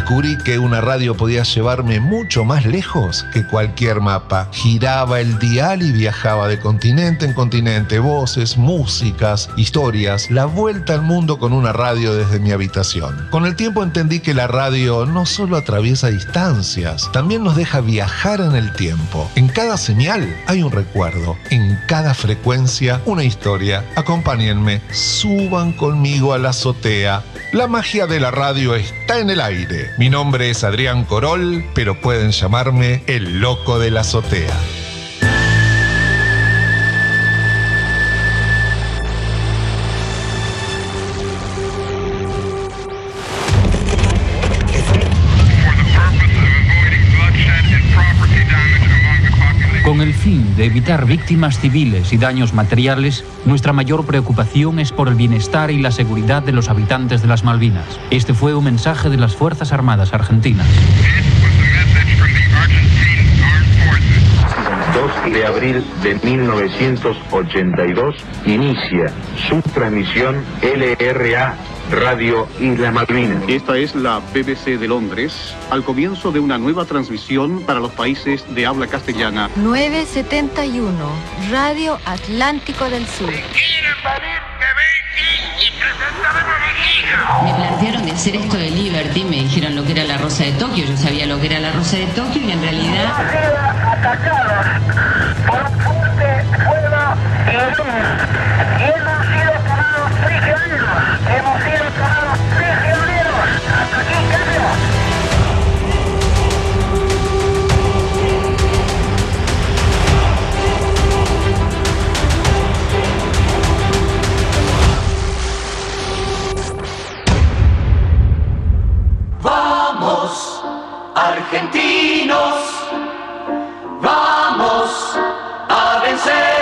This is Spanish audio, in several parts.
descubrí que una radio podía llevarme mucho más lejos que cualquier mapa. Giraba el dial y viajaba de continente en continente, voces, músicas, historias, la vuelta al mundo con una radio desde mi habitación. Con el tiempo entendí que la radio no solo atraviesa distancias, también nos deja viajar en el tiempo. En cada señal hay un recuerdo, en cada frecuencia una historia. Acompáñenme, suban conmigo a la azotea. La magia de la radio está en el aire. Mi nombre es Adrián Corol, pero pueden llamarme el loco de la azotea. Con el fin de evitar víctimas civiles y daños materiales, nuestra mayor preocupación es por el bienestar y la seguridad de los habitantes de las Malvinas. Este fue un mensaje de las Fuerzas Armadas Argentinas. 2 de abril de 1982 inicia su transmisión LRA Radio Islas Malvinas. Esta es la BBC de Londres, al comienzo de una nueva transmisión para los países de habla castellana. 971, Radio Atlántico del Sur. Me plantearon de hacer esto de Liberty, me dijeron lo que era la Rosa de Tokio, yo sabía lo que era la Rosa de Tokio y en realidad... atacados por un fuerte fuego inglés y hemos sido tomados prisioneros, hasta aquí cambio. Vamos, argentinos, vamos a vencer.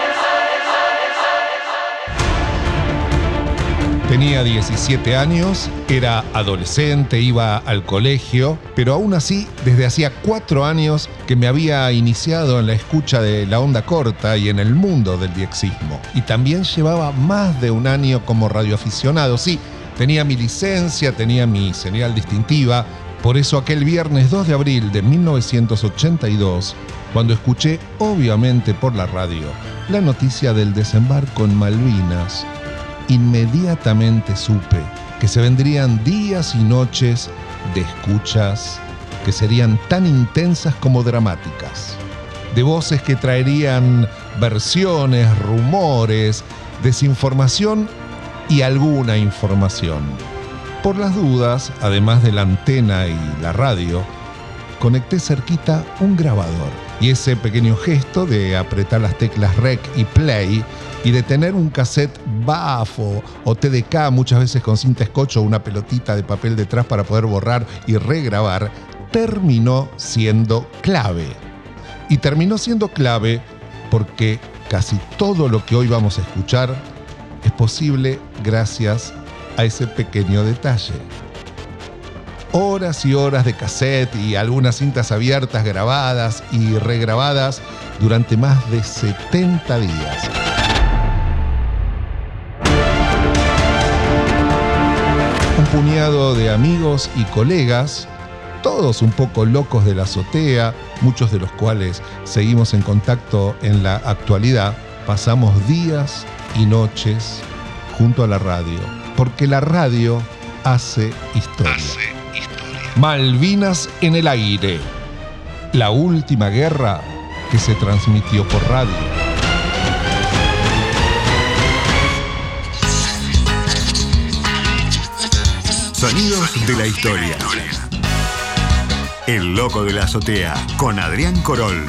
Tenía 17 años, era adolescente, iba al colegio, pero aún así, desde hacía 4 años que me había iniciado en la escucha de la onda corta y en el mundo del diexismo. Y también llevaba más de un año como radioaficionado. Sí, tenía mi licencia, tenía mi señal distintiva. Por eso aquel viernes 2 de abril de 1982, cuando escuché, obviamente por la radio, la noticia del desembarco en Malvinas, inmediatamente supe que se vendrían días y noches de escuchas que serían tan intensas como dramáticas, de voces que traerían versiones, rumores, desinformación y alguna información. Por las dudas, además de la antena y la radio, conecté cerquita un grabador. Y ese pequeño gesto de apretar las teclas REC y play y de tener un cassette BAF o TDK, muchas veces con cinta scotch o una pelotita de papel detrás para poder borrar y regrabar, terminó siendo clave. Y terminó siendo clave porque casi todo lo que hoy vamos a escuchar es posible gracias a ese pequeño detalle. Horas y horas de cassette y algunas cintas abiertas grabadas y regrabadas durante más de 70 días. Un puñado de amigos y colegas, todos un poco locos de la azotea, muchos de los cuales seguimos en contacto en la actualidad, pasamos días y noches junto a la radio, porque la radio hace historia. Malvinas en el aire, la última guerra que se transmitió por radio. Sonidos de la historia. El loco de la azotea, con Adrián Corol.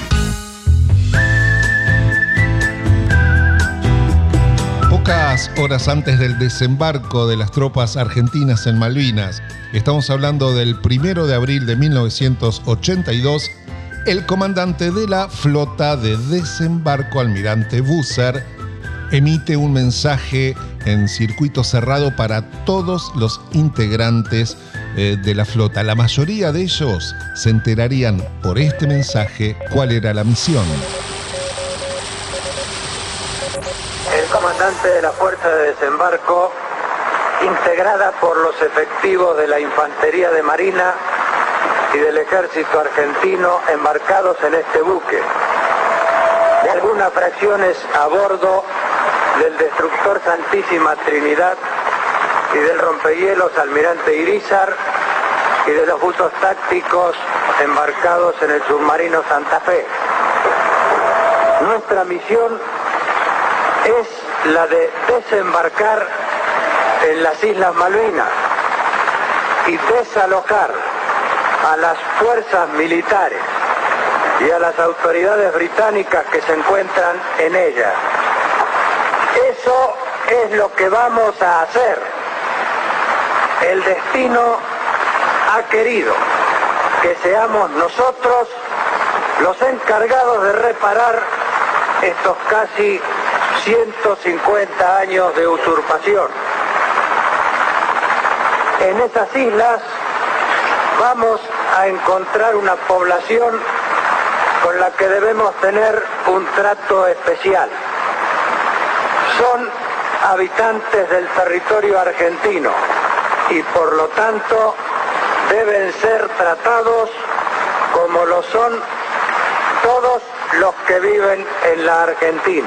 Pocas horas antes del desembarco de las tropas argentinas en Malvinas, estamos hablando del 1 de abril de 1982, el comandante de la flota de desembarco, almirante Busser, emite un mensaje en circuito cerrado para todos los integrantes de la flota. La mayoría de ellos se enterarían por este mensaje cuál era la misión. El comandante de la fuerza de desembarco integrada por los efectivos de la Infantería de Marina y del Ejército Argentino embarcados en este buque, de algunas fracciones a bordo del destructor Santísima Trinidad y del rompehielos Almirante Irízar y de los buzos tácticos embarcados en el submarino Santa Fe. Nuestra misión es la de desembarcar en las Islas Malvinas y desalojar a las fuerzas militares y a las autoridades británicas que se encuentran en ellas. Eso es lo que vamos a hacer. El destino ha querido que seamos nosotros los encargados de reparar estos casi 150 años de usurpación. En esas islas vamos a encontrar una población con la que debemos tener un trato especial. Son habitantes del territorio argentino y por lo tanto deben ser tratados como lo son todos los que viven en la Argentina.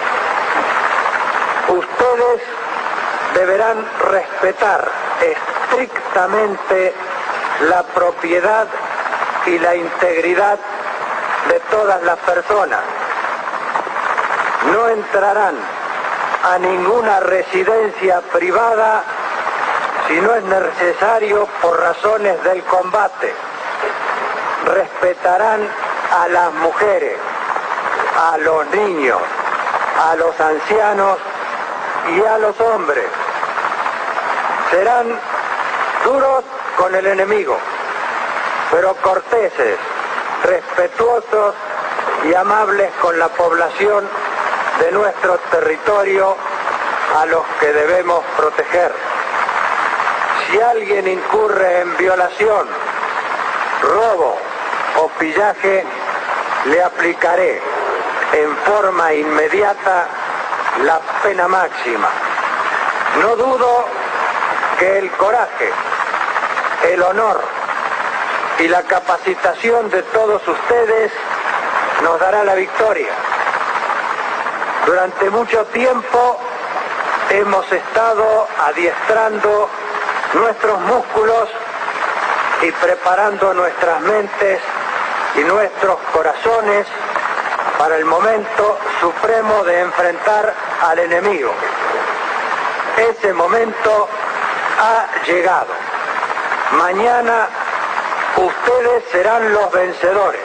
Ustedes deberán respetar estrictamente la propiedad y la integridad de todas las personas. No entrarán a ninguna residencia privada si no es necesario por razones del combate. Respetarán a las mujeres, a los niños, a los ancianos y a los hombres. Serán duros con el enemigo, pero corteses, respetuosos y amables con la población de nuestro territorio a los que debemos proteger. Si alguien incurre en violación, robo o pillaje, le aplicaré en forma inmediata la pena máxima. No dudo que el coraje, el honor y la capacitación de todos ustedes nos dará la victoria. Durante mucho tiempo hemos estado adiestrando nuestros músculos y preparando nuestras mentes y nuestros corazones para el momento supremo de enfrentar al enemigo. Ese momento ha llegado. Mañana ustedes serán los vencedores.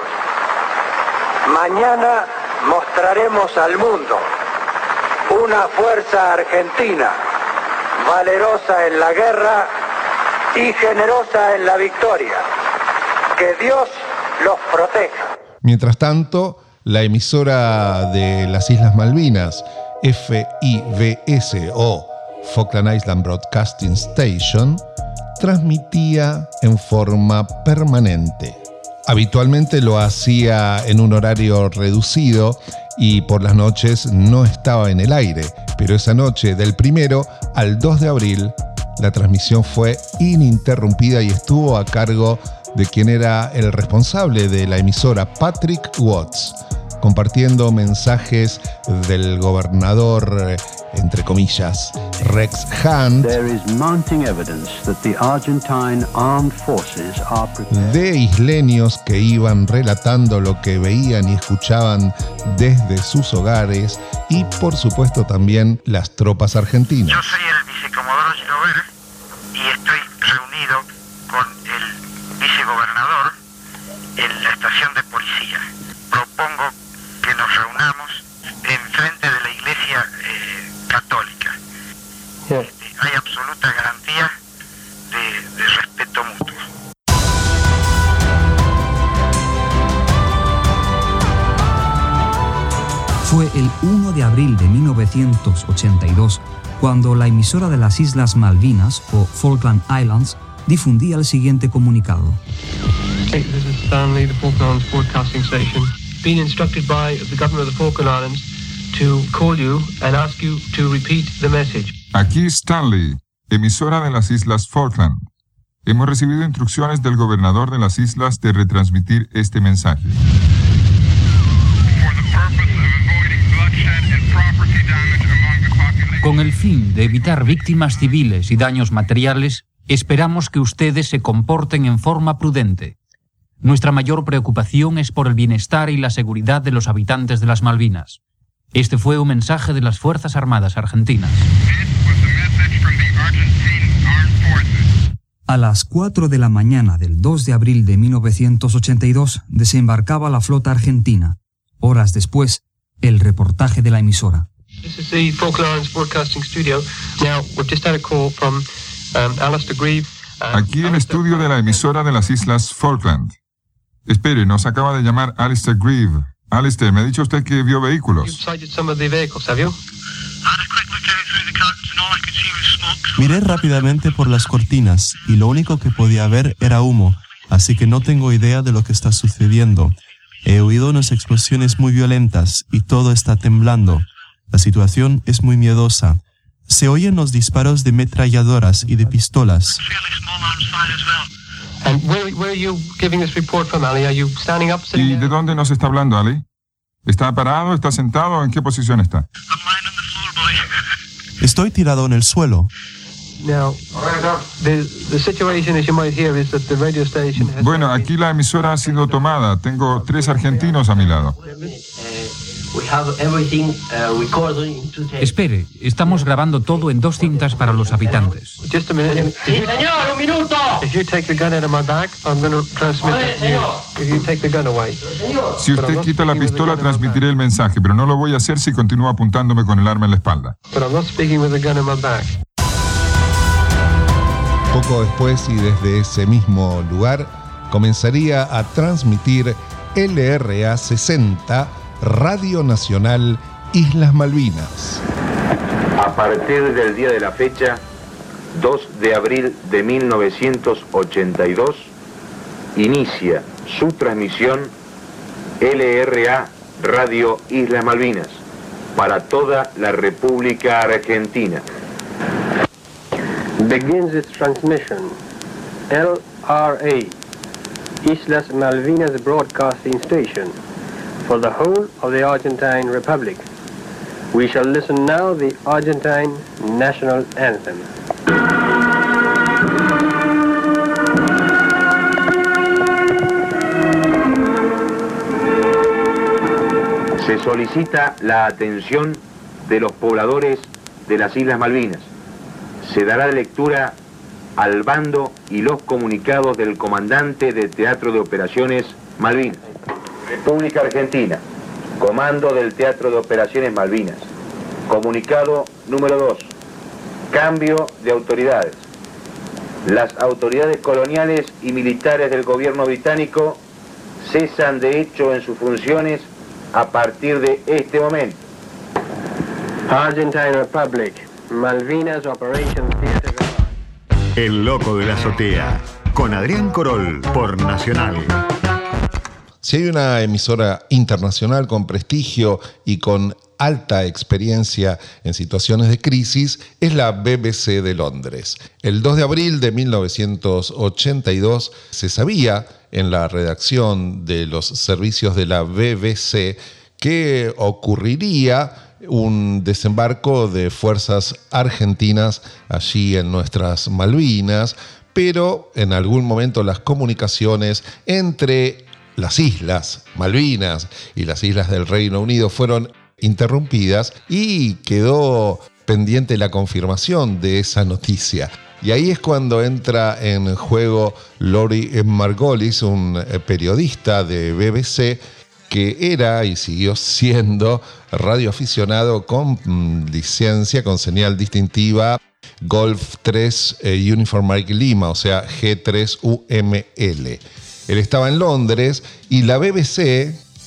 Mañana mostraremos al mundo una fuerza argentina, valerosa en la guerra y generosa en la victoria. Que Dios los proteja. Mientras tanto, la emisora de las Islas Malvinas, FIBS o Falkland Island Broadcasting Station, transmitía en forma permanente. Habitualmente lo hacía en un horario reducido y por las noches no estaba en el aire, pero esa noche del 1 al 2 de abril la transmisión fue ininterrumpida y estuvo a cargo de quien era el responsable de la emisora, Patrick Watts, compartiendo mensajes del gobernador, entre comillas, Rex Hunt, de isleños que iban relatando lo que veían y escuchaban desde sus hogares y, por supuesto, también las tropas argentinas. Yo soy el vicecomodoro Girover y estoy reunido con el vicegobernador en la estación de policía. Propongo que nos reunamos enfrente de la iglesia católica. Hay absoluta garantía de respeto mutuo. Fue el 1 de abril de 1982 cuando la emisora de las Islas Malvinas, o Falkland Islands, difundía el siguiente comunicado. This is Stanley, the Falkland Islands Broadcasting Station. Been instructed by the government of the Falkland Islands to call you and ask you to repeat the message. Aquí Stanley, emisora de las Islas Falkland. Hemos recibido instrucciones del gobernador de las islas de retransmitir este mensaje. Con el fin de evitar víctimas civiles y daños materiales, esperamos que ustedes se comporten en forma prudente. Nuestra mayor preocupación es por el bienestar y la seguridad de los habitantes de las Malvinas. Este fue un mensaje de las Fuerzas Armadas Argentinas. A las 4 de la mañana del 2 de abril de 1982 desembarcaba la flota argentina. Horas después, el reportaje de la emisora. This is the Falklands Broadcasting Studio. Now, we've just had a call from Alistair Grieve. Aquí el estudio de la emisora de las Islas Falkland. Espere, nos acaba de llamar Alistair Grieve. Alistair, me ha dicho usted que vio vehículos. You've sighted some of the vehicles, have you? Miré rápidamente por las cortinas y lo único que podía ver era humo, así que no tengo idea de lo que está sucediendo. He oído unas explosiones muy violentas y todo está temblando. La situación es muy miedosa. Se oyen los disparos de metralladoras y de pistolas. And where are you giving this report from, Ali? Are you standing up, sitting ¿Y down? de dónde nos está hablando, Ali? ¿Está parado? ¿Está sentado? ¿En qué posición está? Estoy tirado en el suelo. Now, the situation, as you might hear, is that the radio station has... Bueno, aquí la emisora ha sido tomada. Tengo 3 argentinos a mi lado. Espere, estamos grabando todo en 2 cintas para los habitantes. Just a minute. Sí, señor, un minuto. If you take the gun out of my back, I'm going to transmit it to you. If you take the gun away. Si usted quita la pistola, transmitiré el mensaje, pero no lo voy a hacer si continúa apuntándome con el arma en la espalda. But I'm not speaking with the gun in my back. Poco después y desde ese mismo lugar comenzaría a transmitir LRA 60, Radio Nacional Islas Malvinas. A partir del día de la fecha, 2 de abril de 1982, inicia su transmisión LRA Radio Islas Malvinas para toda la República Argentina. Begins its transmission. LRA, Islas Malvinas Broadcasting Station, for the whole of the Argentine Republic. We shall listen now the Argentine National Anthem. Se solicita la atención de los pobladores de las Islas Malvinas. Se dará lectura al bando y los comunicados del comandante de Teatro de Operaciones Malvinas. República Argentina, Comando del Teatro de Operaciones Malvinas. Comunicado número 2. Cambio de autoridades. Las autoridades coloniales y militares del gobierno británico cesan de hecho en sus funciones a partir de este momento. Argentine Republic, Malvinas Operation Theater. El Loco de la Azotea, con Adrián Corol, por Nacional. Si hay una emisora internacional con prestigio y con alta experiencia en situaciones de crisis, es la BBC de Londres. El 2 de abril de 1982 se sabía en la redacción de los servicios de la BBC que ocurriría un desembarco de fuerzas argentinas allí en nuestras Malvinas, pero en algún momento las comunicaciones entre las Islas Malvinas y las Islas del Reino Unido fueron interrumpidas y quedó pendiente la confirmación de esa noticia. Y ahí es cuando entra en juego Laurie Margolis, un periodista de BBC que era y siguió siendo radioaficionado con licencia, con señal distintiva Golf 3 Uniform Mike Lima, o sea G3UML. Él estaba en Londres y la BBC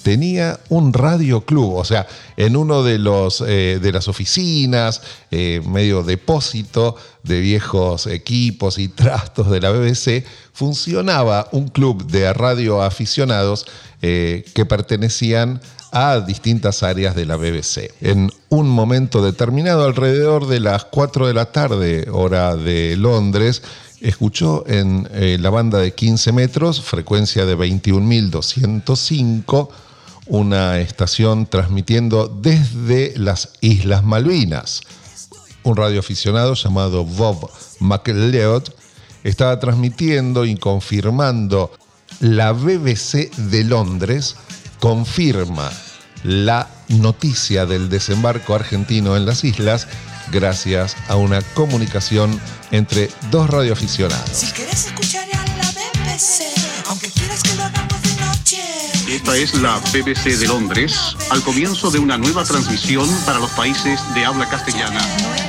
tenía un radioclub, o sea, en uno de las oficinas, medio depósito de viejos equipos y trastos de la BBC, funcionaba un club de radioaficionados que pertenecían a distintas áreas de la BBC. En un momento determinado, alrededor de las 4 de la tarde, hora de Londres, escuchó en la banda de 15 metros, frecuencia de 21.205, una estación transmitiendo desde las Islas Malvinas. Un radioaficionado llamado Bob McLeod estaba transmitiendo y confirmando. La BBC de Londres confirma la noticia del desembarco argentino en las islas gracias a una comunicación entre dos radioaficionados. Si quieres escuchar a la BBC, aunque quieras que lo hagamos de noche. Esta es la BBC de Londres, al comienzo de una nueva transmisión para los países de habla castellana.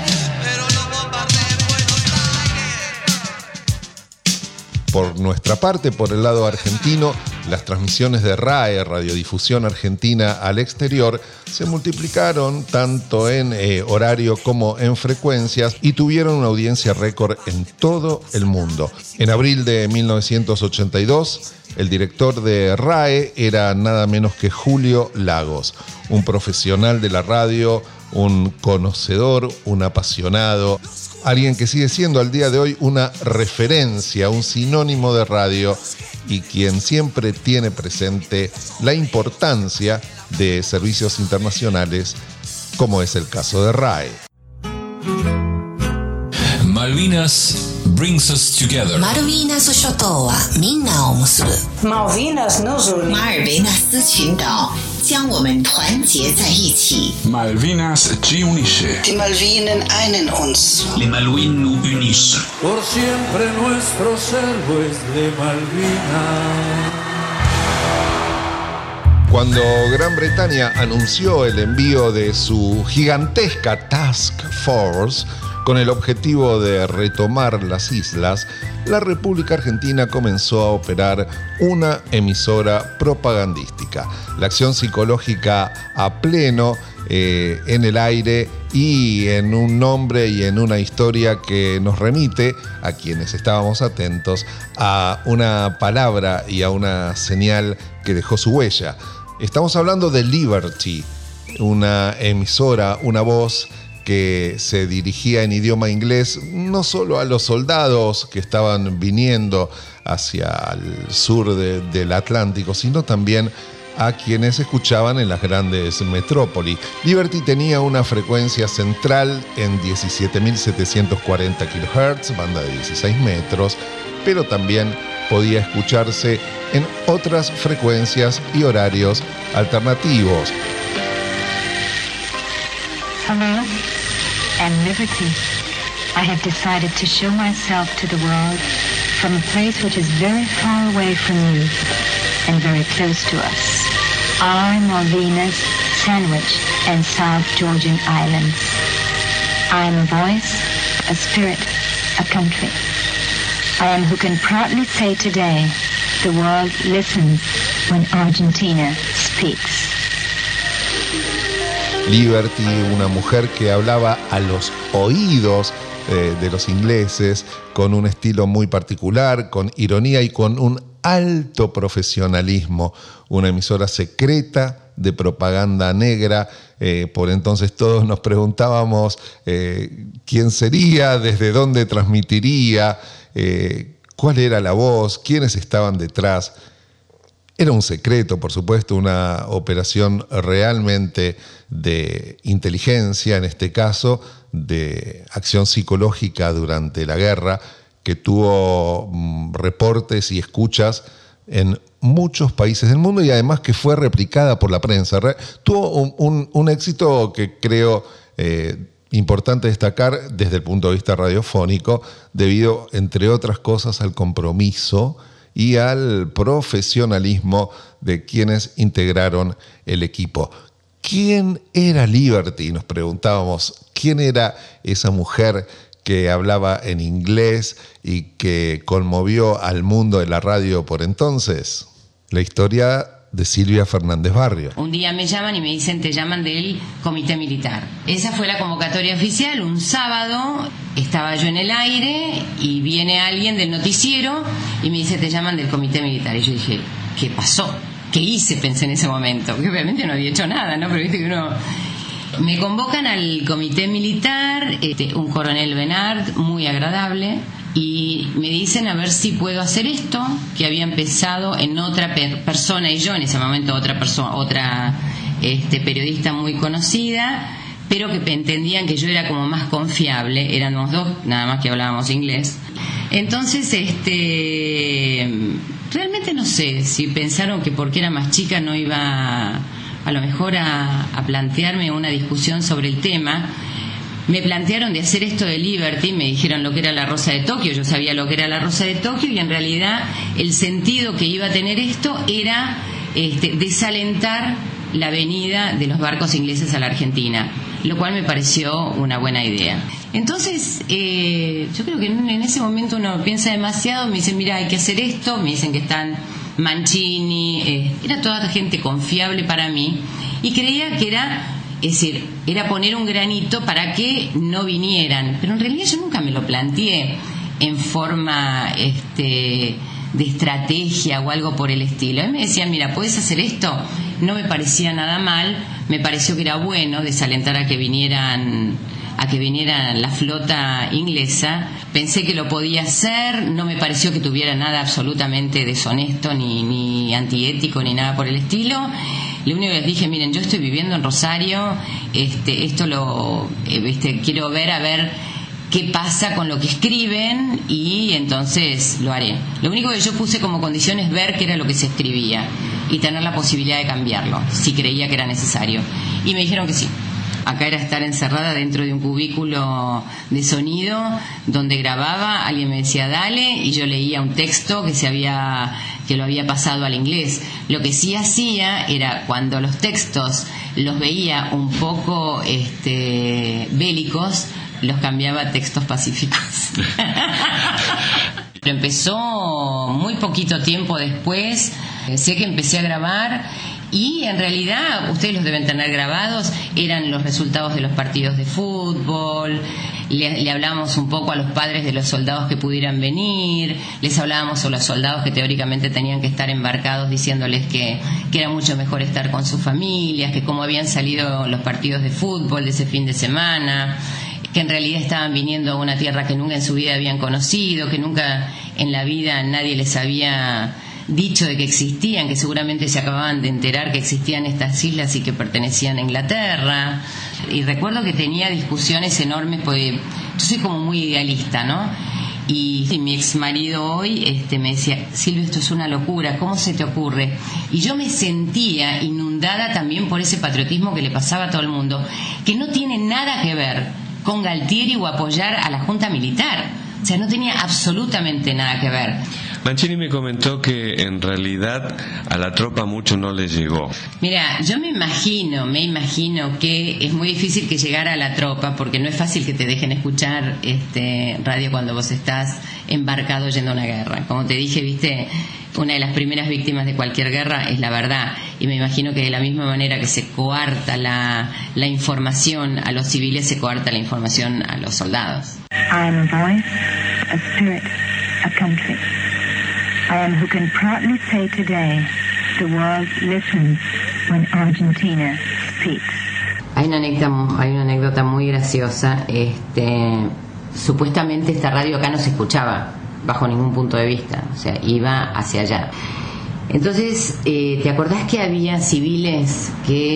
Por nuestra parte, por el lado argentino, las transmisiones de RAE, Radiodifusión Argentina al exterior, se multiplicaron tanto en horario como en frecuencias y tuvieron una audiencia récord en todo el mundo. En abril de 1982, el director de RAE era nada menos que Julio Lagos, un profesional de la radio, un conocedor, un apasionado, alguien que sigue siendo al día de hoy una referencia, un sinónimo de radio y quien siempre tiene presente la importancia de servicios internacionales, como es el caso de RAE. Malvinas brings us together. Malvinas 諸島はみんなを結ぶ。Malvinas nos une。马尔维纳斯群岛将我们团结在一起。 Malvinas ci unisce. Die Malvinen einen uns. Les Malouines nous unissent. Por siempre nuestros héroes de Malvinas. Cuando Gran Bretaña anunció el envío de su gigantesca Task Force con el objetivo de retomar las islas, la República Argentina comenzó a operar una emisora propagandística. La acción psicológica a pleno en el aire y en un nombre y en una historia que nos remite, a quienes estábamos atentos, a una palabra y a una señal que dejó su huella. Estamos hablando de Liberty, una emisora, una voz que se dirigía en idioma inglés no solo a los soldados que estaban viniendo hacia el sur del Atlántico, sino también a quienes escuchaban en las grandes metrópolis. Liberty tenía una frecuencia central en 17.740 kHz, banda de 16 metros, pero también podía escucharse en otras frecuencias y horarios alternativos. Hello, I'm Liberty. I have decided to show myself to the world from a place which is very far away from you and very close to us. Our Malvinas, Sandwich, and South Georgian Islands. I am a voice, a spirit, a country. I am who can proudly say today, the world listens when Argentina speaks. Liberty, una mujer que hablaba a los oídos de los ingleses, con un estilo muy particular, con ironía y con un alto profesionalismo. Una emisora secreta de propaganda negra. Por entonces todos nos preguntábamos quién sería, desde dónde transmitiría, cuál era la voz, quiénes estaban detrás. Era un secreto, por supuesto, una operación realmente de inteligencia, en este caso, de acción psicológica durante la guerra, que tuvo reportes y escuchas en muchos países del mundo y además que fue replicada por la prensa. Tuvo un éxito que creo importante destacar desde el punto de vista radiofónico, debido, entre otras cosas, al compromiso y al profesionalismo de quienes integraron el equipo. ¿Quién era Liberty? Nos preguntábamos, ¿quién era esa mujer que hablaba en inglés y que conmovió al mundo de la radio por entonces? La historia de Silvia Fernández Barrio. Un día me llaman y me dicen, te llaman del comité militar. Esa fue la convocatoria oficial, un sábado, estaba yo en el aire y viene alguien del noticiero y me dice, te llaman del comité militar. Y yo dije, ¿qué pasó? ¿Qué hice? Pensé en ese momento, porque obviamente no había hecho nada, ¿no? Pero viste que uno... Me convocan al comité militar, un coronel Benard, muy agradable, y me dicen a ver si puedo hacer esto, que había empezado en otra persona y yo, en ese momento otra persona, otra periodista muy conocida, pero que entendían que yo era como más confiable, éramos dos, nada más que hablábamos inglés. Entonces, realmente no sé si pensaron que porque era más chica no iba a lo mejor a plantearme una discusión sobre el tema. Me plantearon de hacer esto de Liberty, me dijeron lo que era la Rosa de Tokio, yo sabía lo que era la Rosa de Tokio y en realidad el sentido que iba a tener esto era desalentar la venida de los barcos ingleses a la Argentina, lo cual me pareció una buena idea. Entonces, yo creo que en ese momento uno piensa demasiado, me dicen, mira, hay que hacer esto, me dicen que están Mancini, era toda gente confiable para mí y creía que era poner un granito para que no vinieran, pero en realidad yo nunca me lo planteé en forma de estrategia o algo por el estilo. A mí me decían, mira, ¿puedes hacer esto? No me parecía nada mal, me pareció que era bueno desalentar a que vinieran la flota inglesa. Pensé que lo podía hacer, no me pareció que tuviera nada absolutamente deshonesto ni antiético ni nada por el estilo. Lo único que les dije, miren, yo estoy viviendo en Rosario, esto lo quiero ver a ver qué pasa con lo que escriben y entonces lo haré. Lo único que yo puse como condición es ver qué era lo que se escribía y tener la posibilidad de cambiarlo si creía que era necesario. Y me dijeron que sí. Acá era estar encerrada dentro de un cubículo de sonido donde grababa, alguien me decía dale y yo leía un texto que lo había pasado al inglés. Lo que sí hacía era cuando los textos los veía un poco bélicos, los cambiaba a textos pacíficos. Pero empezó muy poquito tiempo después, sé que empecé a grabar. Y en realidad, ustedes los deben tener grabados, eran los resultados de los partidos de fútbol, le hablábamos un poco a los padres de los soldados que pudieran venir, les hablábamos a los soldados que teóricamente tenían que estar embarcados diciéndoles que era mucho mejor estar con sus familias, que cómo habían salido los partidos de fútbol de ese fin de semana, que en realidad estaban viniendo a una tierra que nunca en su vida habían conocido, que nunca en la vida nadie les había dicho de que existían, que seguramente se acababan de enterar que existían estas islas y que pertenecían a Inglaterra. Y recuerdo que tenía discusiones enormes, porque yo soy como muy idealista, ¿no? Y mi ex marido hoy me decía, Silvia, esto es una locura, ¿cómo se te ocurre? Y yo me sentía inundada también por ese patriotismo que le pasaba a todo el mundo, que no tiene nada que ver con Galtieri o apoyar a la Junta Militar. O sea, no tenía absolutamente nada que ver. Mancini me comentó que en realidad a la tropa mucho no les llegó. Mira, yo me imagino que es muy difícil que llegara a la tropa, porque no es fácil que te dejen escuchar radio cuando vos estás embarcado yendo a una guerra. Como te dije, viste, una de las primeras víctimas de cualquier guerra es la verdad, y me imagino que de la misma manera que se coarta la información a los civiles, se coarta la información a los soldados. I am a voice, a spirit, a country. I am who can proudly say today, the world listens when Argentina speaks. Hay una anécdota muy graciosa. Supuestamente esta radio acá no se escuchaba bajo ningún punto de vista, o sea, iba hacia allá. Entonces, ¿te acordás que había civiles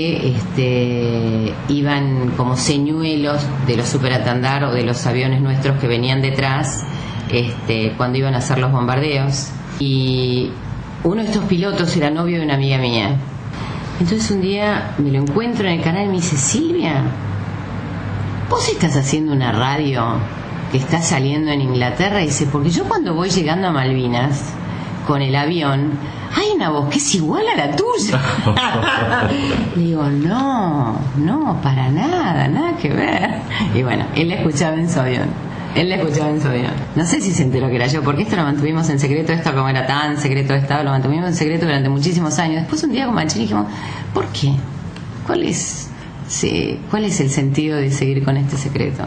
que iban como señuelos de los superatandar o de los aviones nuestros que venían detrás cuando iban a hacer los bombardeos? Y uno de estos pilotos era novio de una amiga mía. Entonces un día me lo encuentro en el canal y me dice, Silvia, ¿vos estás haciendo una radio que está saliendo en Inglaterra? Y dice, porque yo cuando voy llegando a Malvinas con el avión, hay una voz que es igual a la tuya. Le digo, no, para nada que ver. Y bueno, él la escuchaba en su avión. Él la escuchaba en su avión. No sé si se enteró que era yo, porque esto lo mantuvimos en secreto, esto como era tan secreto estado, lo mantuvimos en secreto durante muchísimos años. Después un día con Mancini dijimos, ¿por qué? ¿Cuál es el sentido de seguir con este secreto?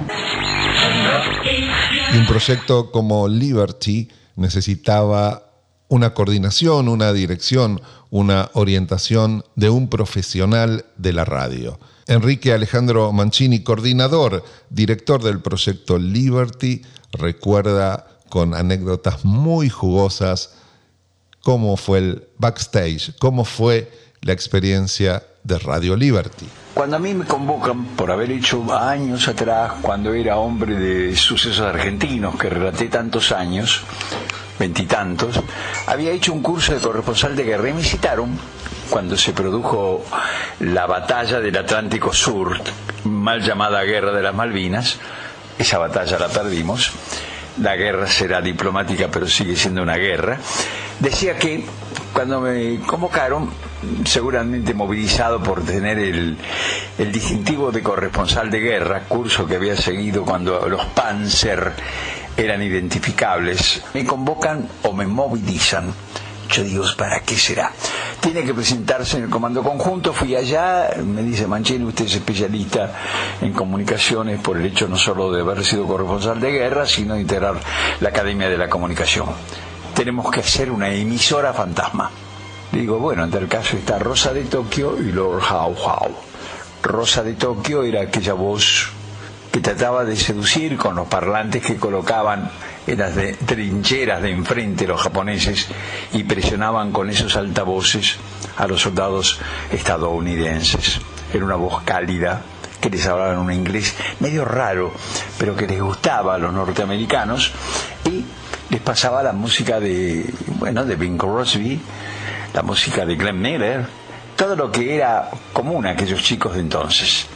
Y un proyecto como Liberty necesitaba una coordinación, una dirección, una orientación de un profesional de la radio. Enrique Alejandro Mancini, coordinador, director del proyecto Liberty, recuerda con anécdotas muy jugosas cómo fue el backstage, cómo fue la experiencia de Radio Liberty. Cuando a mí me convocan por haber hecho años atrás, cuando era hombre de sucesos argentinos, que relaté tantos años, 20 y tantos, había hecho un curso de corresponsal de guerra y me citaron cuando se produjo la batalla del Atlántico Sur, mal llamada Guerra de las Malvinas. Esa batalla la perdimos. La guerra será diplomática, pero sigue siendo una guerra. Decía que cuando me convocaron, seguramente movilizado por tener el distintivo de corresponsal de guerra, curso que había seguido cuando los Panzer eran identificables, me convocan o me movilizan. Yo digo, ¿para qué será? Tiene que presentarse en el comando conjunto. Fui allá, me dice Mancini, usted es especialista en comunicaciones por el hecho no solo de haber sido corresponsal de guerra, sino de integrar la Academia de la Comunicación. Tenemos que hacer una emisora fantasma. Le digo, bueno, en tal caso está Rosa de Tokio y Lord How How. Rosa de Tokio era aquella voz que trataba de seducir con los parlantes que colocaban en las trincheras de enfrente los japoneses y presionaban con esos altavoces a los soldados estadounidenses. Era una voz cálida que les hablaba en un inglés medio raro, pero que les gustaba a los norteamericanos, y les pasaba la música de Bing Crosby, la música de Glenn Miller, todo lo que era común a aquellos chicos de entonces.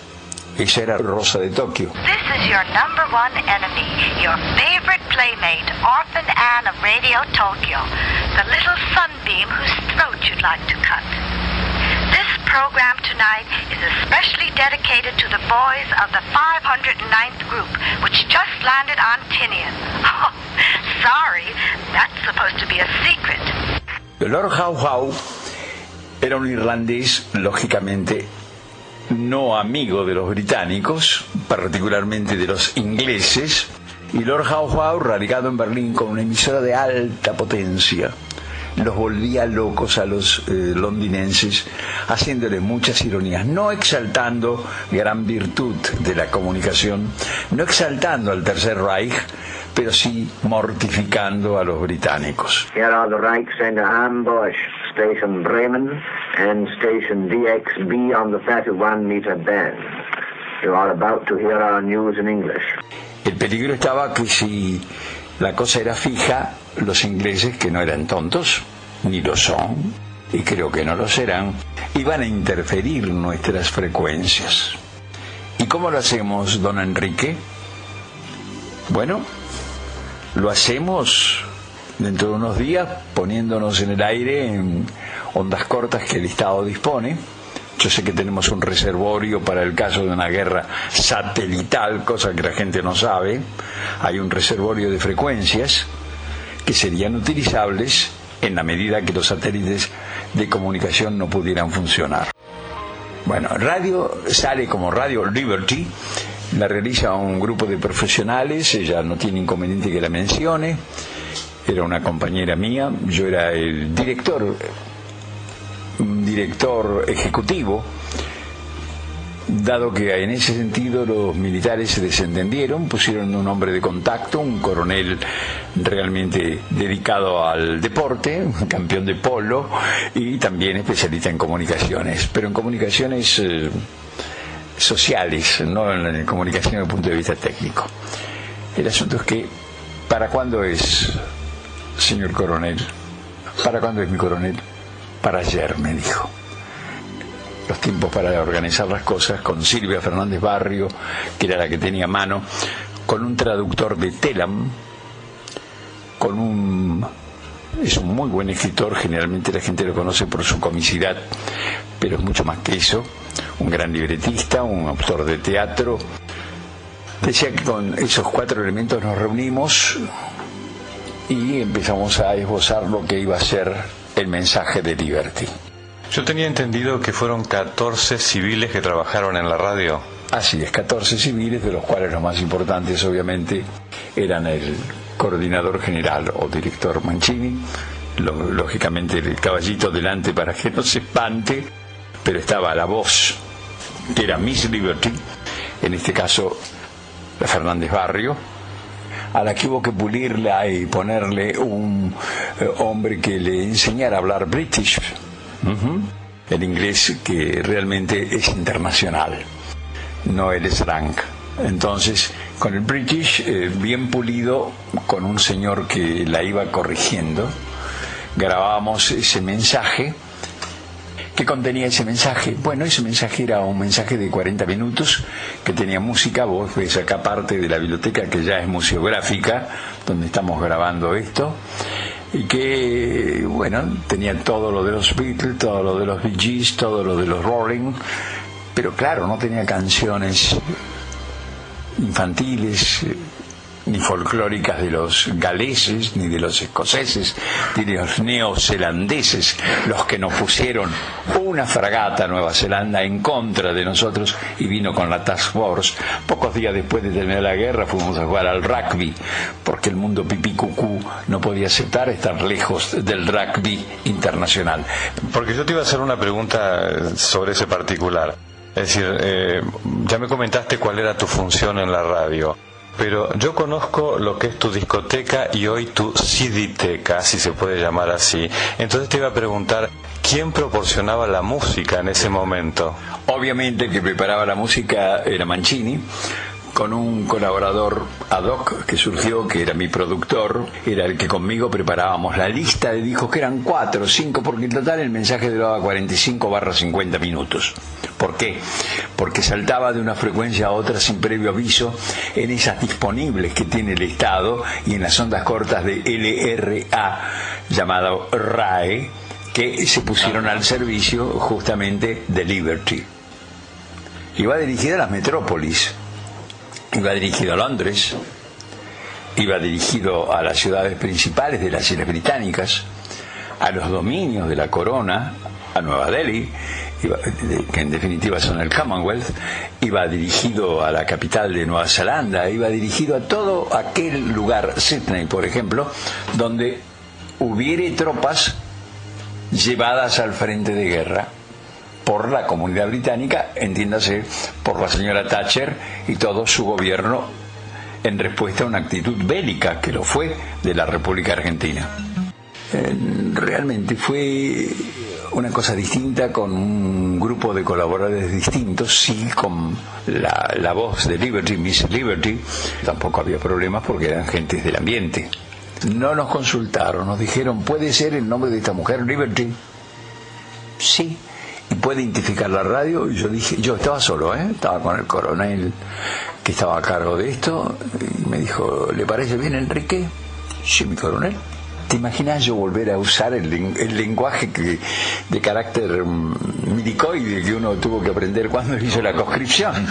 Esa era Rosa de Tokio. This is your number one enemy, your favorite playmate, Orphan Anne of Radio Tokyo, the little sunbeam whose throat you'd like to cut. This program tonight is especially dedicated to the boys of the 509th Group, which just landed on Tinian. Oh, sorry, that's supposed to be a secret. Lord How How era un irlandés, lógicamente, no amigo de los británicos, particularmente de los ingleses, y Lord How How, radicado en Berlín con una emisora de alta potencia, los volvía locos a los londinenses, haciéndoles muchas ironías, no exaltando gran virtud de la comunicación, no exaltando al Tercer Reich, pero sí mortificando a los británicos. Here are the Reichsender ambush, Station Bremen and Station DXB on the 31-meter band. You are about to hear our news in English. El peligro estaba que si la cosa era fija, los ingleses, que no eran tontos, ni lo son, y creo que no lo serán, iban a interferir nuestras frecuencias. ¿Y cómo lo hacemos, don Enrique? Bueno, lo hacemos dentro de unos días poniéndonos en el aire en ondas cortas que el Estado dispone. Yo sé que tenemos un reservorio para el caso de una guerra satelital, cosa que la gente no sabe. Hay un reservorio de frecuencias que serían utilizables en la medida que los satélites de comunicación no pudieran funcionar. Bueno, radio sale como Radio Liberty, la realiza un grupo de profesionales, ella no tiene inconveniente que la mencione, era una compañera mía, yo era el director ejecutivo, dado que en ese sentido los militares se desentendieron, pusieron un hombre de contacto, un coronel realmente dedicado al deporte, un campeón de polo y también especialista en comunicaciones, pero en comunicaciones sociales, no en comunicación desde el punto de vista técnico. El asunto es que, ¿para cuándo es, señor coronel? ¿Para cuándo es mi coronel? Para ayer, me dijo. Los tiempos para organizar las cosas, con Silvia Fernández Barrio, que era la que tenía mano, con un traductor de Telam, es un muy buen escritor, generalmente la gente lo conoce por su comicidad, pero es mucho más que eso, un gran libretista, un autor de teatro, Decía que con esos 4 elementos nos reunimos y empezamos a esbozar lo que iba a ser el mensaje de Liberty. Yo tenía entendido que fueron 14 civiles que trabajaron en la radio. Así es, 14 civiles, de los cuales los más importantes obviamente eran el coordinador general o director Mancini, lógicamente el caballito delante para que no se espante, pero estaba la voz, que era Miss Liberty, en este caso la Fernández Barrio, a la que hubo que pulirla y ponerle un hombre que le enseñara a hablar British, el inglés que realmente es internacional, no el slang. Entonces, con el British bien pulido, con un señor que la iba corrigiendo, grabábamos ese mensaje. ¿Qué contenía ese mensaje? Bueno, ese mensaje era un mensaje de 40 minutos que tenía música. Vos ves acá parte de la biblioteca que ya es museográfica, donde estamos grabando esto, y que, bueno, tenía todo lo de los Beatles, todo lo de los Bee Gees, todo lo de los Rolling, pero claro, no tenía canciones infantiles ni folclóricas de los galeses, ni de los escoceses, ni de los neozelandeses, los que nos pusieron una fragata a Nueva Zelanda en contra de nosotros y vino con la Task Force. Pocos días después de terminar la guerra fuimos a jugar al rugby, porque el mundo pipí cucú no podía aceptar estar lejos del rugby internacional. Porque yo te iba a hacer una pregunta sobre ese particular. Es decir, ya me comentaste cuál era tu función en la radio, pero yo conozco lo que es tu discoteca y hoy tu CD-teca, si se puede llamar así. Entonces te iba a preguntar, ¿quién proporcionaba la música en ese momento? Obviamente el que preparaba la música era Mancini, con un colaborador ad hoc que surgió, que era mi productor, era el que conmigo preparábamos la lista de discos, que eran 4 o 5, porque en total el mensaje duraba 45/50 minutos. ¿Por qué? Porque saltaba de una frecuencia a otra sin previo aviso en esas disponibles que tiene el Estado y en las ondas cortas de LRA, llamado RAE, que se pusieron al servicio justamente de Liberty. Iba dirigida a las metrópolis, iba dirigido a Londres, iba dirigido a las ciudades principales de las Islas Británicas, a los dominios de la corona, a Nueva Delhi, que en definitiva son el Commonwealth, iba dirigido a la capital de Nueva Zelanda, iba dirigido a todo aquel lugar, Sydney por ejemplo, donde hubiere tropas llevadas al frente de guerra por la comunidad británica, entiéndase por la señora Thatcher y todo su gobierno en respuesta a una actitud bélica, que lo fue, de la República Argentina. Realmente fue una cosa distinta, con un grupo de colaboradores distintos, sí, con la voz de Liberty, Miss Liberty. Tampoco había problemas porque eran gentes del ambiente. No nos consultaron, nos dijeron, ¿puede ser el nombre de esta mujer Liberty? Sí. ¿Y puede identificar la radio? Y yo dije, yo estaba solo, estaba con el coronel que estaba a cargo de esto, y me dijo, ¿le parece bien, Enrique? Sí, mi coronel. ¿Te imaginas yo volver a usar el lenguaje de carácter milicoide que uno tuvo que aprender cuando hizo la conscripción?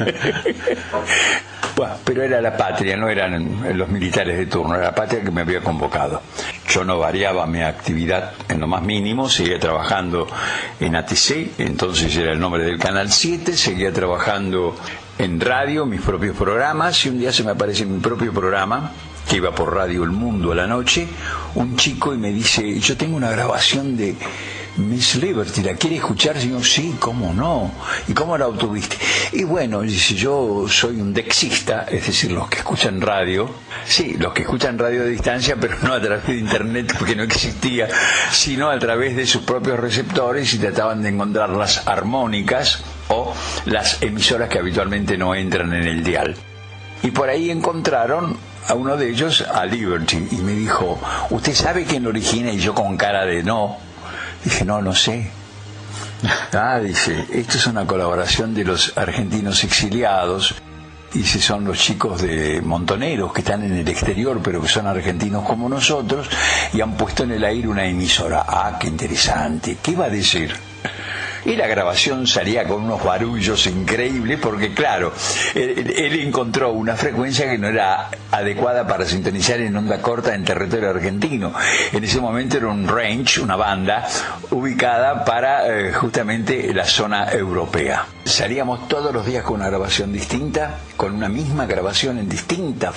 Bueno, pero era la patria, no eran los militares de turno, era la patria que me había convocado. Yo no variaba mi actividad en lo más mínimo, seguía trabajando en ATC, entonces era el nombre del Canal 7, seguía trabajando en radio, mis propios programas, y un día se me aparece mi propio programa, que iba por Radio El Mundo a la noche, un chico y me dice, yo tengo una grabación de Miss Liberty, ¿la quiere escuchar? Y yo, sí, ¿cómo no? ¿Y cómo la obtuviste? Y bueno, dice, yo soy un dexista, es decir, los que escuchan radio, sí, los que escuchan radio de distancia, pero no a través de internet, porque no existía, sino a través de sus propios receptores, y trataban de encontrar las armónicas o las emisoras que habitualmente no entran en el dial. Y por ahí encontraron a uno de ellos, a Liberty, y me dijo, ¿usted sabe quién lo origina? Y yo con cara de no. Dije, no sé. Dice, esto es una colaboración de los argentinos exiliados. Dice, son los chicos de Montoneros que están en el exterior, pero que son argentinos como nosotros, y han puesto en el aire una emisora. Qué interesante. ¿Qué iba a decir? Y la grabación salía con unos barullos increíbles porque, claro, él encontró una frecuencia que no era adecuada para sintonizar en onda corta en territorio argentino. En ese momento era un range, una banda ubicada para justamente la zona europea. Salíamos todos los días con una grabación distinta, con una misma grabación en distintos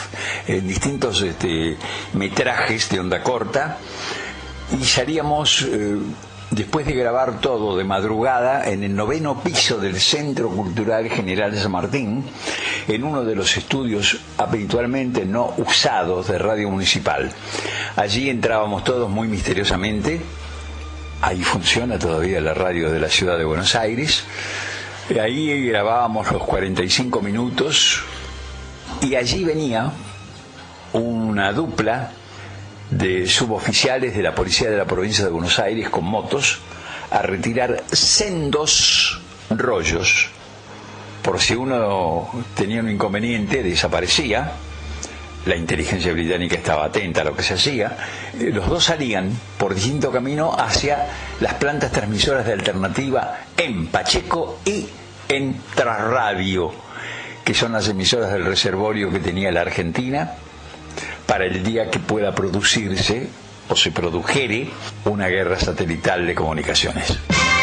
metrajes de onda corta, y salíamos después de grabar todo de madrugada en el 9º piso del Centro Cultural General de San Martín, en uno de los estudios habitualmente no usados de Radio Municipal. Allí entrábamos todos muy misteriosamente. Ahí funciona todavía la radio de la ciudad de Buenos Aires. Ahí grabábamos los 45 minutos y allí venía una dupla de suboficiales de la policía de la provincia de Buenos Aires con motos a retirar sendos rollos. Por si uno tenía un inconveniente, desaparecía. La inteligencia británica estaba atenta a lo que se hacía. Los dos salían por distinto camino hacia las plantas transmisoras de alternativa en Pacheco y en Trasradio, que son las emisoras del reservorio que tenía la Argentina, para el día que pueda producirse o se produjere una guerra satelital de comunicaciones.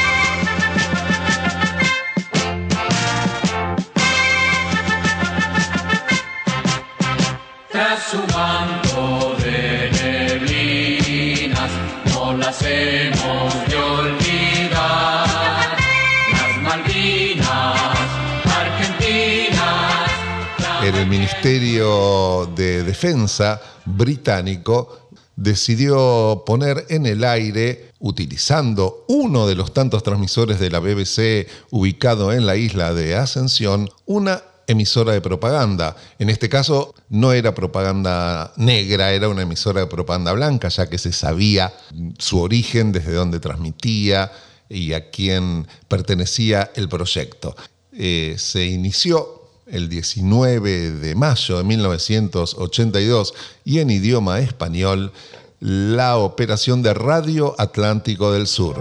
Tras un manto de neblinas, no las hemos de olvidar. Las Malvinas argentinas. El Ministerio de Defensa británico decidió poner en el aire, utilizando uno de los tantos transmisores de la BBC ubicado en la isla de Ascensión, una emisora de propaganda. En este caso no era propaganda negra, era una emisora de propaganda blanca, ya que se sabía su origen, desde dónde transmitía y a quién pertenecía el proyecto. Se inició el 19 de mayo de 1982 y en idioma español la operación de Radio Atlántico del Sur.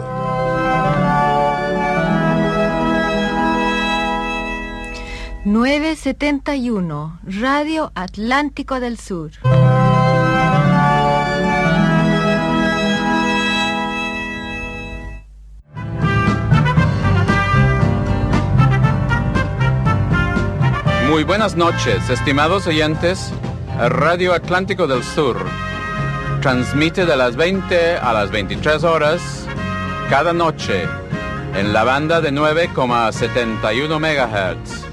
...971, Radio Atlántico del Sur. Muy buenas noches, estimados oyentes. Radio Atlántico del Sur transmite de las 20 a las 23 horas cada noche en la banda de 9,71 MHz.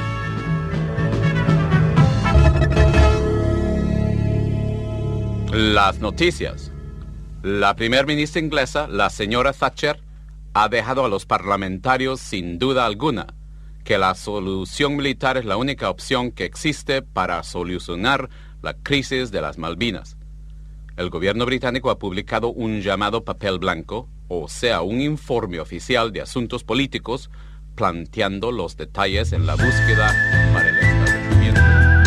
Las noticias. La primer ministra inglesa, la señora Thatcher, ha dejado a los parlamentarios sin duda alguna que la solución militar es la única opción que existe para solucionar la crisis de las Malvinas. El gobierno británico ha publicado un llamado papel blanco, o sea, un informe oficial de asuntos políticos, planteando los detalles en la búsqueda para el establecimiento.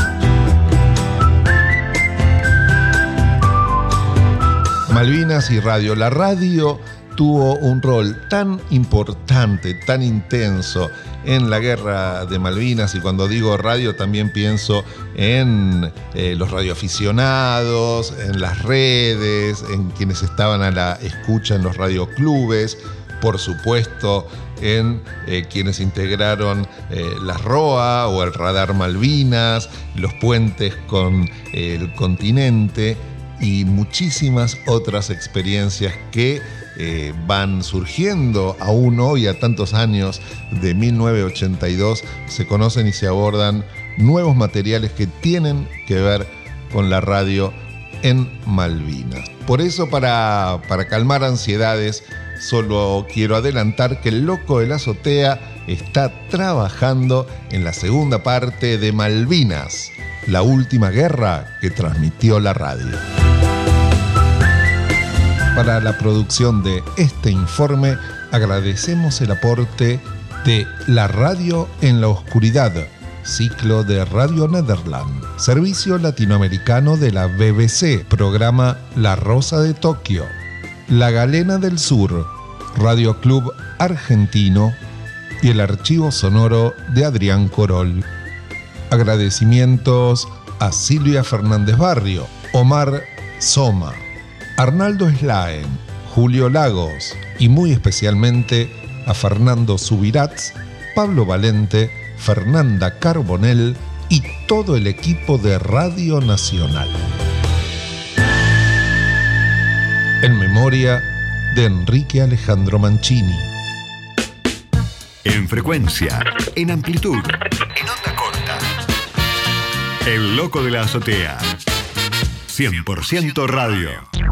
Malvinas y radio. La radio tuvo un rol tan importante, tan intenso en la guerra de Malvinas, y cuando digo radio también pienso en los radioaficionados, en las redes, en quienes estaban a la escucha en los radioclubes, por supuesto en quienes integraron las ROA o el Radar Malvinas, los puentes con el continente y muchísimas otras experiencias que van surgiendo aún hoy, a tantos años de 1982, se conocen y se abordan nuevos materiales que tienen que ver con la radio en Malvinas. Por eso, para calmar ansiedades, solo quiero adelantar que el Loco de la Azotea está trabajando en la segunda parte de Malvinas, la última guerra que transmitió la radio. Para la producción de este informe agradecemos el aporte de La Radio en la Oscuridad, ciclo de Radio Nederland, servicio latinoamericano de la BBC, programa La Rosa de Tokio, La Galena del Sur, Radio Club Argentino y el archivo sonoro de Adrián Corol. Agradecimientos a Silvia Fernández Barrio, Omar Soma, Arnaldo Slaen, Julio Lagos y muy especialmente a Fernando Subirats, Pablo Valente, Fernanda Carbonell y todo el equipo de Radio Nacional. En memoria de Enrique Alejandro Mancini. En frecuencia, en amplitud, en onda corta. El loco de la azotea. 100% radio.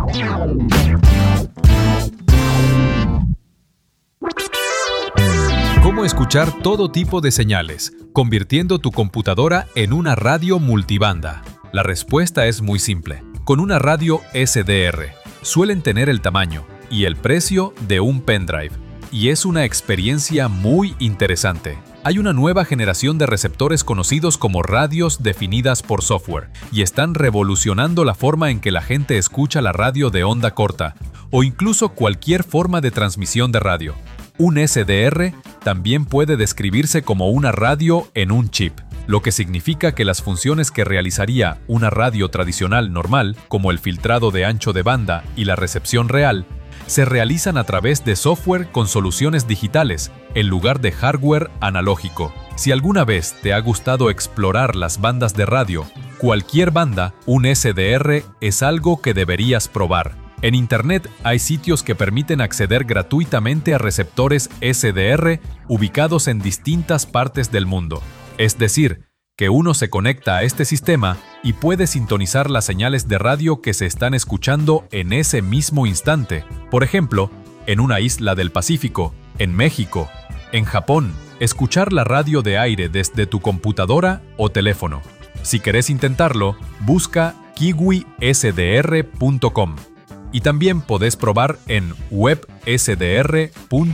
¿Cómo escuchar todo tipo de señales, convirtiendo tu computadora en una radio multibanda? La respuesta es muy simple. Con una radio SDR, suelen tener el tamaño y el precio de un pendrive, y es una experiencia muy interesante. Hay una nueva generación de receptores conocidos como radios definidas por software, y están revolucionando la forma en que la gente escucha la radio de onda corta, o incluso cualquier forma de transmisión de radio. Un SDR también puede describirse como una radio en un chip, lo que significa que las funciones que realizaría una radio tradicional normal, como el filtrado de ancho de banda y la recepción real, se realizan a través de software con soluciones digitales, en lugar de hardware analógico. Si alguna vez te ha gustado explorar las bandas de radio, cualquier banda, un SDR es algo que deberías probar. En Internet hay sitios que permiten acceder gratuitamente a receptores SDR ubicados en distintas partes del mundo. Es decir, que uno se conecta a este sistema y puede sintonizar las señales de radio que se están escuchando en ese mismo instante. Por ejemplo, en una isla del Pacífico, en México, en Japón, escuchar la radio de aire desde tu computadora o teléfono. Si querés intentarlo, busca kiwisdr.com. Y también podés probar en websdr.org.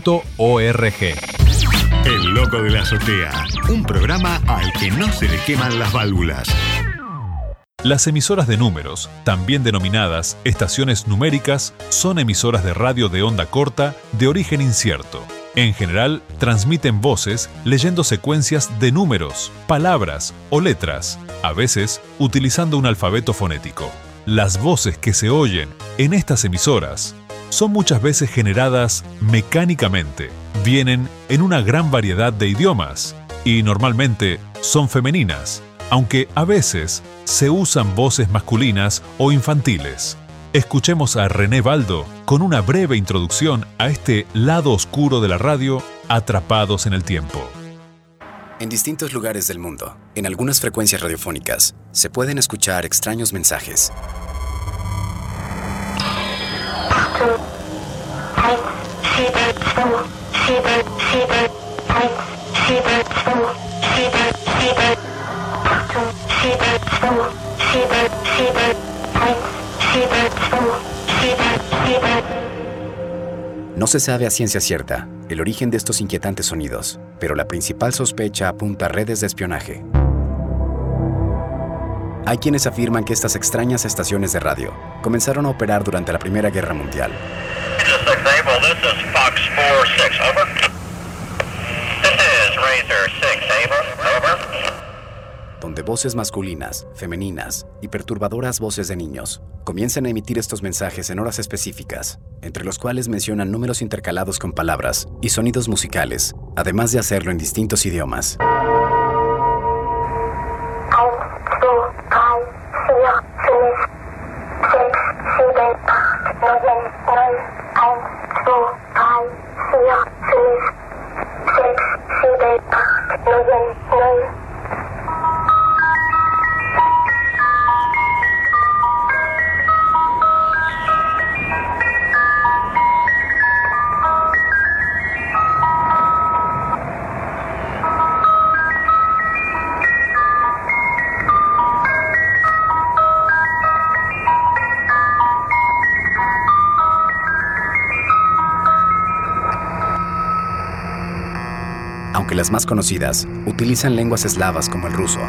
El loco de la azotea, un programa al que no se le queman las válvulas. Las emisoras de números, también denominadas estaciones numéricas, son emisoras de radio de onda corta de origen incierto. En general, transmiten voces leyendo secuencias de números, palabras o letras, a veces utilizando un alfabeto fonético. Las voces que se oyen en estas emisoras son muchas veces generadas mecánicamente, vienen en una gran variedad de idiomas y normalmente son femeninas, aunque a veces se usan voces masculinas o infantiles. Escuchemos a René Baldo con una breve introducción a este lado oscuro de la radio, atrapados en el tiempo. En distintos lugares del mundo, en algunas frecuencias radiofónicas, se pueden escuchar extraños mensajes. No se sabe a ciencia cierta el origen de estos inquietantes sonidos, pero la principal sospecha apunta a redes de espionaje. Hay quienes afirman que estas extrañas estaciones de radio comenzaron a operar durante la Primera Guerra Mundial. Donde voces masculinas, femeninas y perturbadoras voces de niños comienzan a emitir estos mensajes en horas específicas, entre los cuales mencionan números intercalados con palabras y sonidos musicales, además de hacerlo en distintos idiomas. Aunque las más conocidas utilizan lenguas eslavas como el ruso.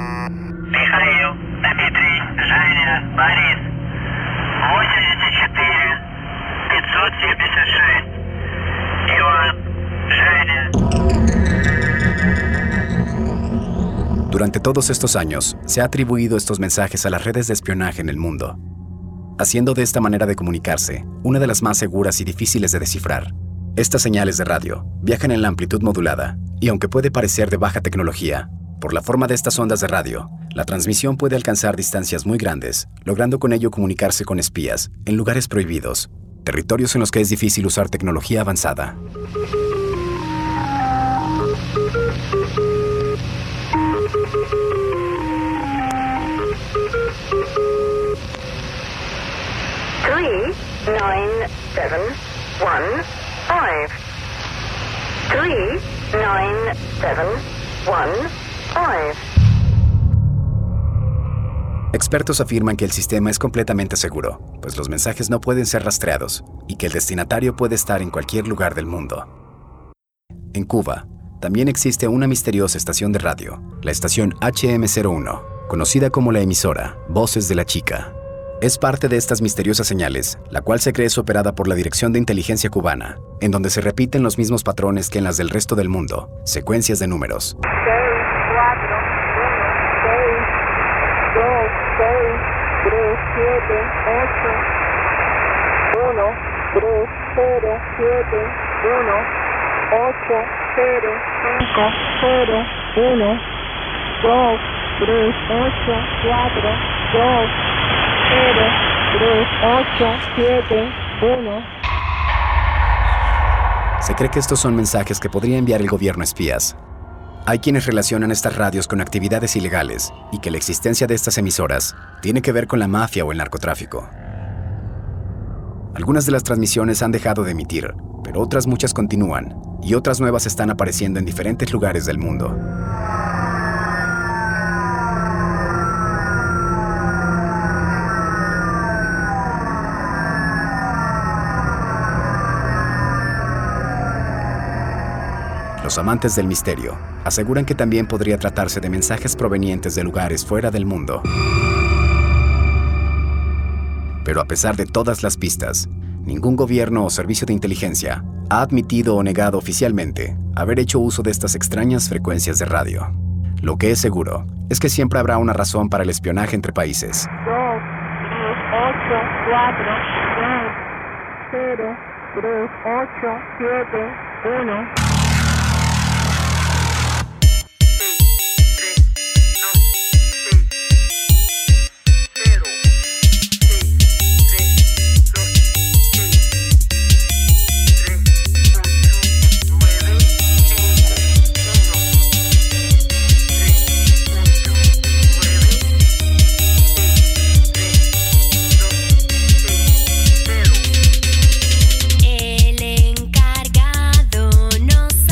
Durante todos estos años, se ha atribuido estos mensajes a las redes de espionaje en el mundo, haciendo de esta manera de comunicarse una de las más seguras y difíciles de descifrar. Estas señales de radio viajan en la amplitud modulada, y aunque puede parecer de baja tecnología, por la forma de estas ondas de radio, la transmisión puede alcanzar distancias muy grandes, logrando con ello comunicarse con espías en lugares prohibidos, territorios en los que es difícil usar tecnología avanzada. Expertos afirman que el sistema es completamente seguro, pues los mensajes no pueden ser rastreados y que el destinatario puede estar en cualquier lugar del mundo. En Cuba, también existe una misteriosa estación de radio, la estación HM01, conocida como la emisora Voces de la Chica. Es parte de estas misteriosas señales, la cual se cree es operada por la Dirección de Inteligencia cubana, en donde se repiten los mismos patrones que en las del resto del mundo, secuencias de números. 6, 4, 1, 6, 2, 6, 3, 7, 8, 1, 3, 0, 7, 1, 8, 0, 5, 0, 1, 2, 3, 8, 4, 2, 0, 3, 8, 7, 1. Se cree que estos son mensajes que podría enviar el gobierno a espías. Hay quienes relacionan estas radios con actividades ilegales y que la existencia de estas emisoras tiene que ver con la mafia o el narcotráfico. Algunas de las transmisiones han dejado de emitir, pero otras muchas continúan y otras nuevas están apareciendo en diferentes lugares del mundo. Los amantes del misterio aseguran que también podría tratarse de mensajes provenientes de lugares fuera del mundo. Pero a pesar de todas las pistas, ningún gobierno o servicio de inteligencia ha admitido o negado oficialmente haber hecho uso de estas extrañas frecuencias de radio. Lo que es seguro es que siempre habrá una razón para el espionaje entre países. 2, 3, 8, 4, 2, 0, 3, 8, 7, 1. El encargado nos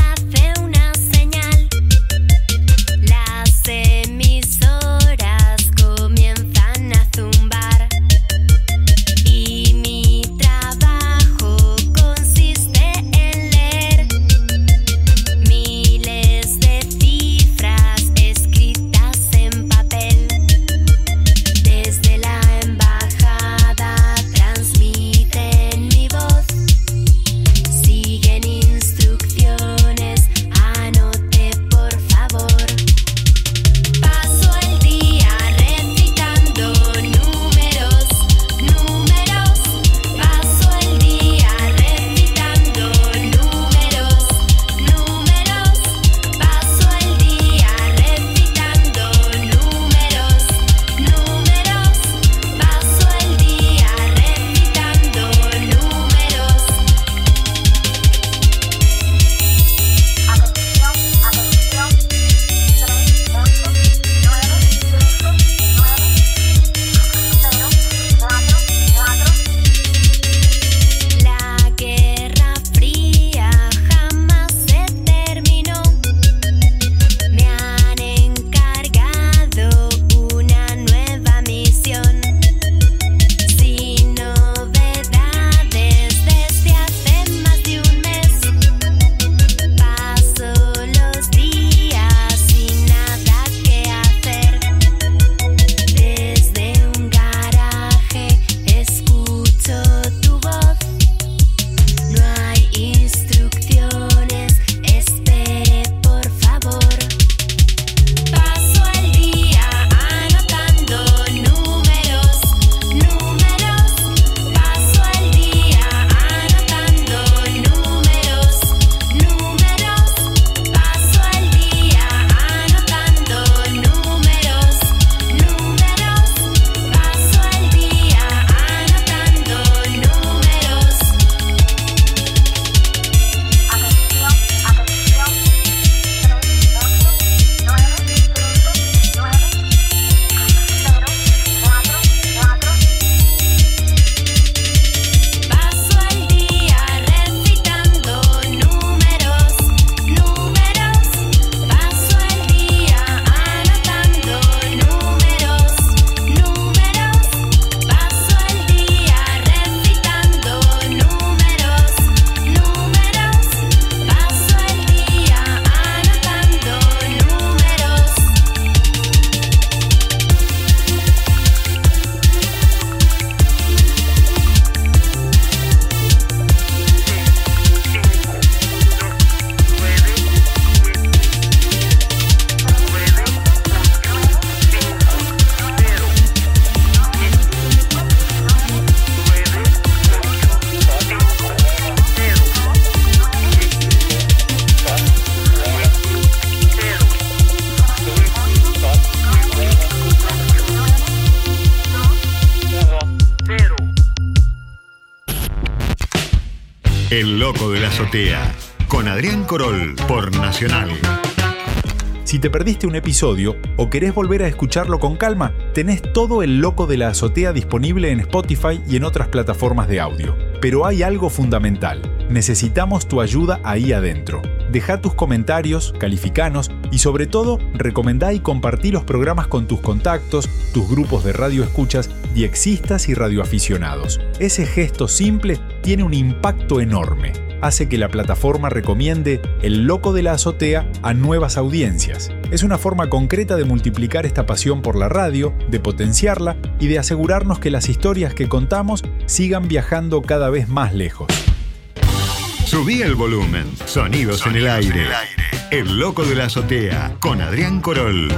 El Loco de la Azotea, con Adrián Corol, por Nacional. Si te perdiste un episodio o querés volver a escucharlo con calma, tenés todo El Loco de la Azotea disponible en Spotify y en otras plataformas de audio. Pero hay algo fundamental. Necesitamos tu ayuda ahí adentro. Deja tus comentarios, calificanos y sobre todo, recomendá y compartí los programas con tus contactos, tus grupos de radioescuchas, diexistas y radioaficionados. Ese gesto simple tiene un impacto enorme. Hace que la plataforma recomiende El Loco de la Azotea a nuevas audiencias. Es una forma concreta de multiplicar esta pasión por la radio, de potenciarla y de asegurarnos que las historias que contamos sigan viajando cada vez más lejos. Subí el volumen. Sonidos en el aire. El Loco de la Azotea, con Adrián Corol.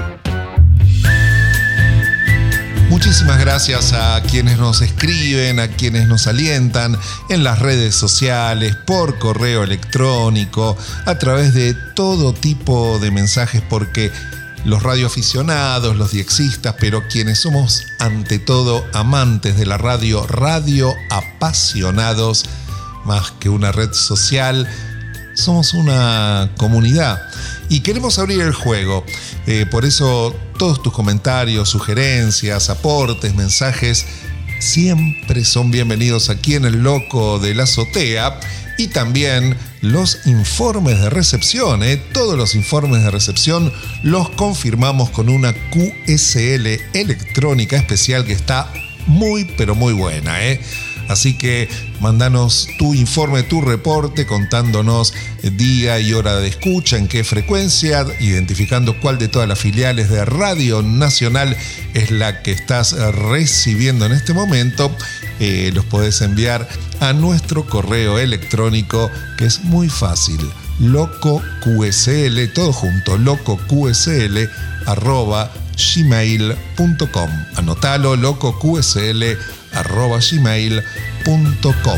Muchísimas gracias a quienes nos escriben, a quienes nos alientan en las redes sociales, por correo electrónico, a través de todo tipo de mensajes, porque los radioaficionados, los diexistas, pero quienes somos ante todo amantes de la radio, radioapasionados, más que una red social, somos una comunidad y queremos abrir el juego. Por eso todos tus comentarios, sugerencias, aportes, mensajes siempre son bienvenidos aquí en El Loco de la Azotea. Y también los informes de recepción, todos los informes de recepción los confirmamos con una QSL electrónica especial que está muy pero muy buena, Así que mándanos tu informe, tu reporte, contándonos día y hora de escucha, en qué frecuencia, identificando cuál de todas las filiales de Radio Nacional es la que estás recibiendo en este momento. Los podés enviar a nuestro correo electrónico, que es muy fácil: locoqsl, todo junto, locoqsl@gmail.com. Anotalo, locoqsl@gmail.com.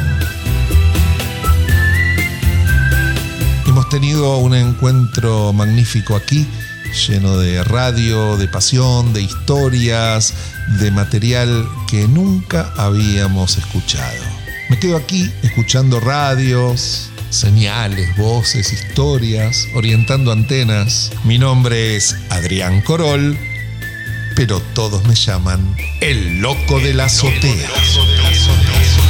Hemos tenido un encuentro magnífico aquí, lleno de radio, de pasión, de historias, de material que nunca habíamos escuchado. Me quedo aquí escuchando radios, señales, voces, historias, orientando antenas. Mi nombre es Adrián Corol, pero todos me llaman El Loco de la Azotea.